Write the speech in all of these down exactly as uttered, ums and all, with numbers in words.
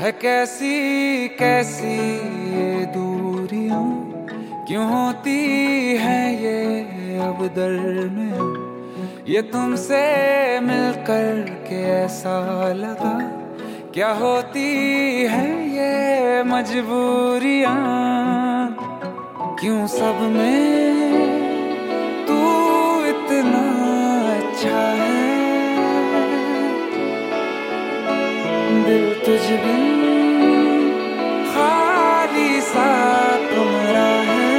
है कैसी कैसी ये दूरियां, क्यों होती है ये अब दरमियां। ये तुमसे मिलकर के ऐसा लगा, क्या होती है ये मजबूरियां। क्यों सब में तू इतना अच्छा है, दिल तुझ बिन खाली सा कमरा है।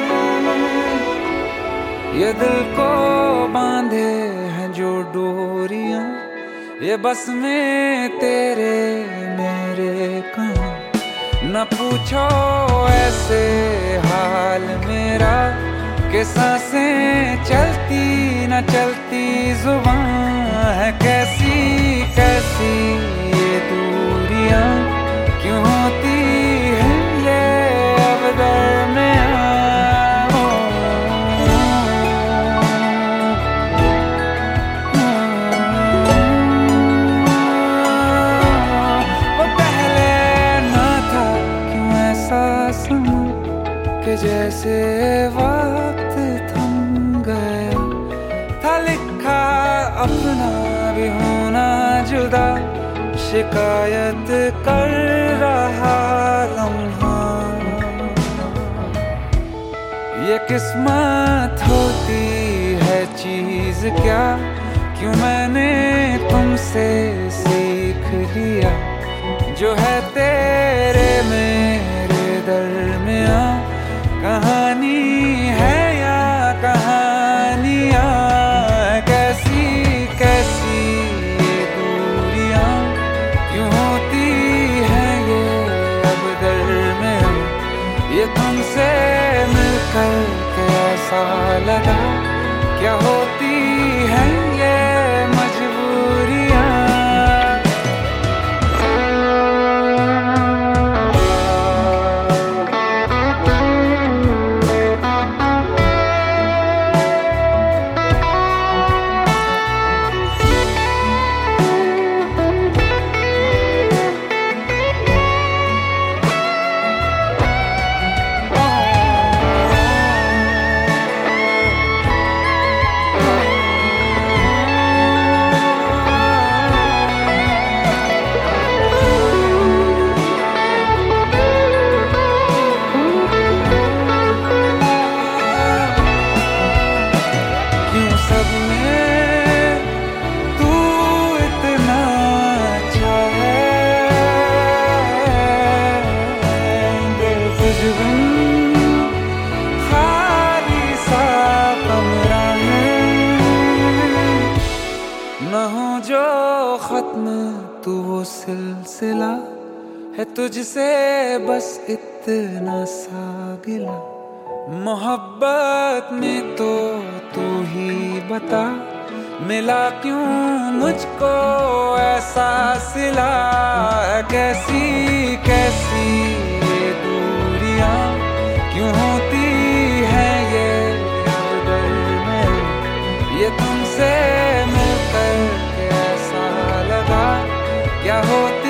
ये दिल को बांधे हैं जो डोरियां, ये बस में तेरे मेरे कहाँ। न पूछो ऐसे हाल मेरा, कि सांसें चलती न चलती जुबान है। कैसी कैसी ये दूरियां, क्यों होती है ये अब दरमियां। वो पहले ना था क्यों ऐसा समा, कि जैसे वक्त थम गया था। लिखा अपना भी होना जुदा, शिकायत कर रहा लम्हा। ये किस्मत होती है चीज क्या, क्यों मैंने तुमसे सीख लिया। जो है तेरे मेरे दरमियां, कहानी है या कहानियां। कैसी कैसी ये दूरियां, क्यों होती है ये अब दरमियां। ये तुमसे मिलकर के ऐसा लगा, क्या होती है ये मजबूरियां। सब में तू इतना अच्छा है, दिल तुझ बिन खाली सा कमरा है। न हो जो खत्म तू वो सिलसिला, है तुझसे बस इतना सा गिला। मोहब्बत में तो तू ही बता, मिला क्यों मुझको ऐसा सिला। कैसी कैसी ये दूरियां, क्यों होती है ये अब दरमियां। ये तुमसे मिलकर के ऐसा लगा, क्या होता